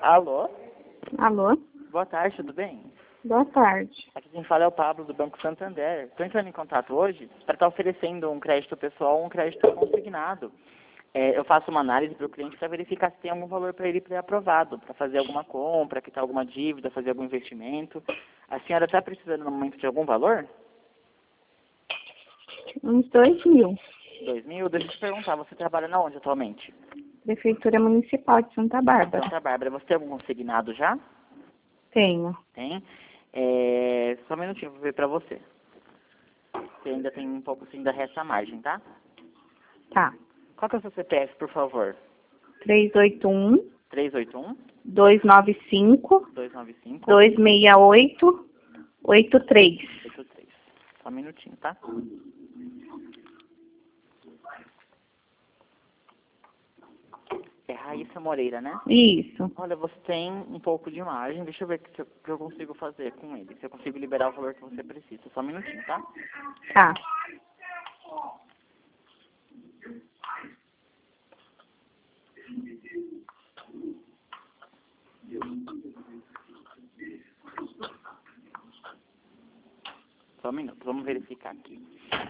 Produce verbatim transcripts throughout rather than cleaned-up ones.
Alô? Alô? Boa tarde, tudo bem? Boa tarde. Aqui quem fala é o Pablo, do Banco Santander. Estou entrando em contato hoje para estar oferecendo um crédito pessoal ou um crédito consignado. É, eu faço uma análise para o cliente para verificar se tem algum valor para ele ser aprovado, para fazer alguma compra, quitar alguma dívida, fazer algum investimento. A senhora está precisando no momento de algum valor? Uns dois mil. Dois mil? Deixa eu te perguntar, você trabalha na onde atualmente? Prefeitura Municipal de Santa Bárbara. Santa Bárbara. Você tem algum consignado já? Tenho. Tem? É, só um minutinho, vou ver para você. Você ainda tem um pouco, assim, da resta margem, tá? Tá. Qual que é o seu C P F, por favor? três oito um, três oito um, dois nove cinco, dois nove cinco, dois seis oito, oito três. oito três. Só um minutinho, tá? É Raíssa Moreira, né? Isso. Olha, você tem um pouco de margem. Deixa eu ver o que, eu- que eu consigo fazer com ele. Se eu consigo liberar o valor que você precisa. Só um minutinho, tá? Tá. Só um minuto. Vamos verificar aqui.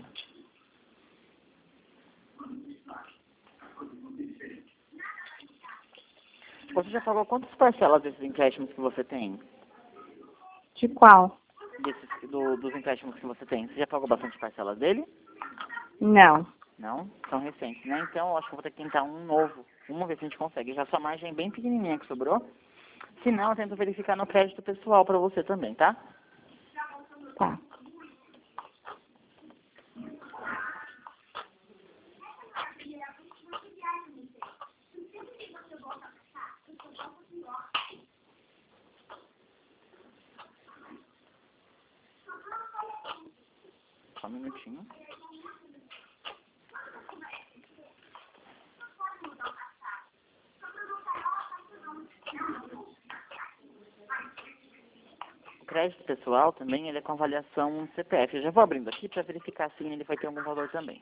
Você já pagou quantas parcelas desses empréstimos que você tem? De qual? Desses, do, dos empréstimos que você tem. Você já pagou bastante parcelas dele? Não. Não? São recentes, né? Então, eu acho que eu vou ter que tentar um novo. Vamos ver se a gente consegue. Já sua margem é bem pequenininha que sobrou. Se não, eu tento verificar no crédito pessoal para você também, tá? Tá. Só um minutinho. O crédito pessoal também ele é com avaliação C P F. Eu já vou abrindo aqui para verificar se ele vai ter algum valor também.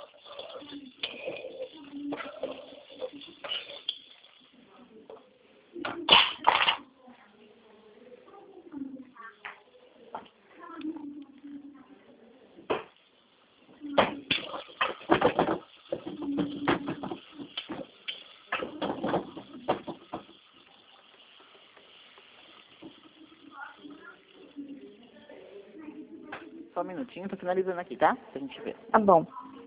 Só um minutinho, tô finalizando aqui, tá? Pra gente ver. Tá bom.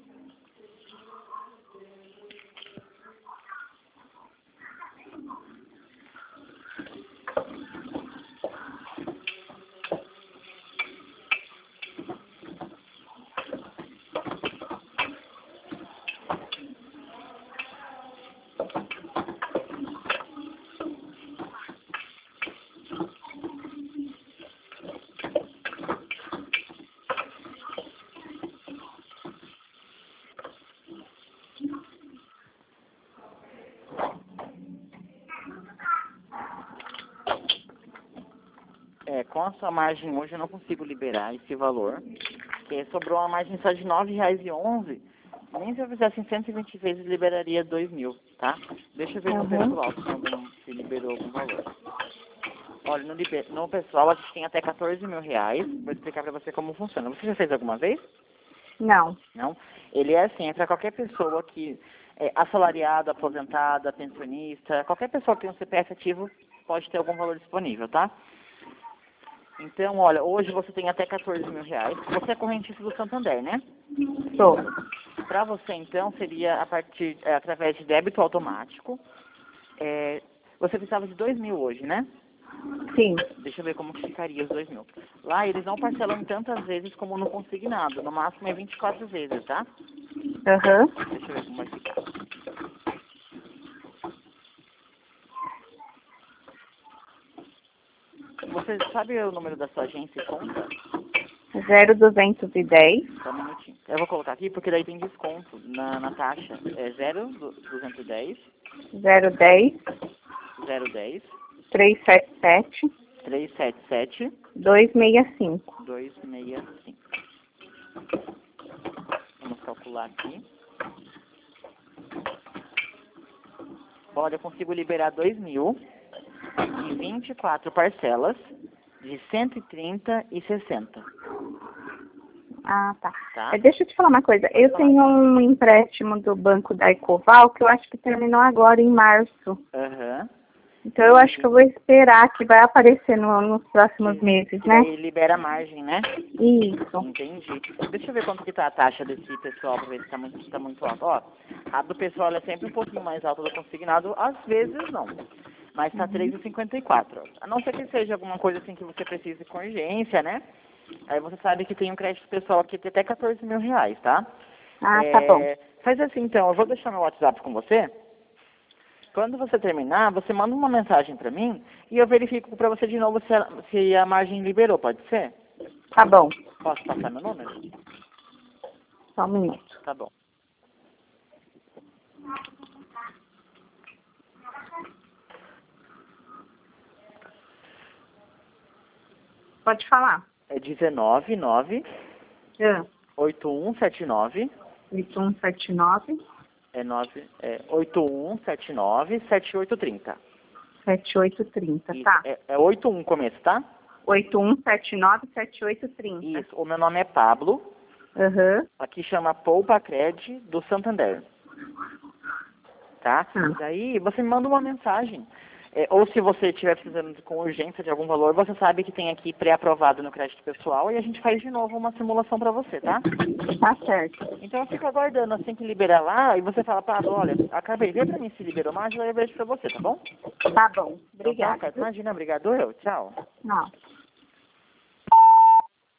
É, com a sua margem hoje eu não consigo liberar esse valor. Porque sobrou uma margem só de nove reais e onze. Nem se eu fizesse em cento e vinte vezes liberaria dois mil, tá? Deixa eu ver no Uhum. pessoal se, algum, se liberou algum valor. Olha, no, liber, no pessoal a gente tem até quatorze mil reais. Vou explicar pra você como funciona. Você já fez alguma vez? Não. Não? Ele é assim, é para qualquer pessoa que é assalariada, aposentada, pensionista, qualquer pessoa que tem um C P F ativo pode ter algum valor disponível, tá? Então, olha, hoje você tem até quatorze mil reais. Você é correntista do Santander, né? Sou. Para você, então, seria a partir, é, através de débito automático. É, você precisava de dois mil hoje, né? Sim. Deixa eu ver como que ficaria os dois mil. Lá eles não parcelam tantas vezes como no consignado. No máximo é vinte e quatro vezes, tá? Aham. Deixa eu ver como vai ficar. Você sabe o número da sua agência e conta? zero duzentos e dez, Só um minutinho. Eu vou colocar aqui porque daí tem desconto na, na taxa. É zero duzentos e dez, zero dez, zero dez, trezentos e setenta e sete, trezentos e setenta e sete, duzentos e sessenta e cinco. duzentos e sessenta e cinco. Vamos calcular aqui. Olha, eu consigo liberar dois mil. vinte e quatro parcelas de cento e trinta e sessenta. Ah, tá. Tá? É, deixa eu te falar uma coisa. Eu tenho um empréstimo do Banco da Ecoval que eu acho que terminou agora em março. Aham. Então eu acho que eu vou esperar que vai aparecer no- nos próximos Que- meses, que né? daí libera a margem, né? Isso. Entendi. Deixa eu ver quanto que tá a taxa desse pessoal, pra ver se tá muito, se tá muito alto. Ó, a do pessoal é sempre um pouquinho mais alta do consignado, às vezes não. Mas tá três vírgula cinquenta e quatro. A não ser que seja alguma coisa assim que você precise com urgência, né? Aí você sabe que tem um crédito pessoal aqui de até quatorze mil reais, tá? Ah, É, tá bom. Faz assim então, eu vou deixar meu WhatsApp com você. Quando você terminar, você manda uma mensagem pra mim e eu verifico pra você de novo se a, se a margem liberou, pode ser? Tá bom. Posso passar meu número? Só um minuto. Tá bom. Pode falar. É dezenove nove Ah, oito um sete nove oito um sete nove, é nove é oito um sete nove sete oito três zero. sete oito três zero. Isso, Tá. é, é oito um começo, tá? oito um sete nove sete oito três zero. Isso. O meu nome é Pablo. Aham. Aqui chama Poupa Cred do Santander. Tá? Hum. Daí você me manda uma mensagem. É, ou se você estiver precisando de- com urgência de algum valor, você sabe que tem aqui pré-aprovado no crédito pessoal e a gente faz de novo uma simulação pra você, tá? Tá certo. Então eu fico aguardando assim que liberar lá e você fala, Pablo, olha, acabei, vê pra mim se liberou mais, eu vejo pra você, tá bom? Tá bom. Então tá, Obrigada. cara, imagina, obrigado eu, tchau. Não.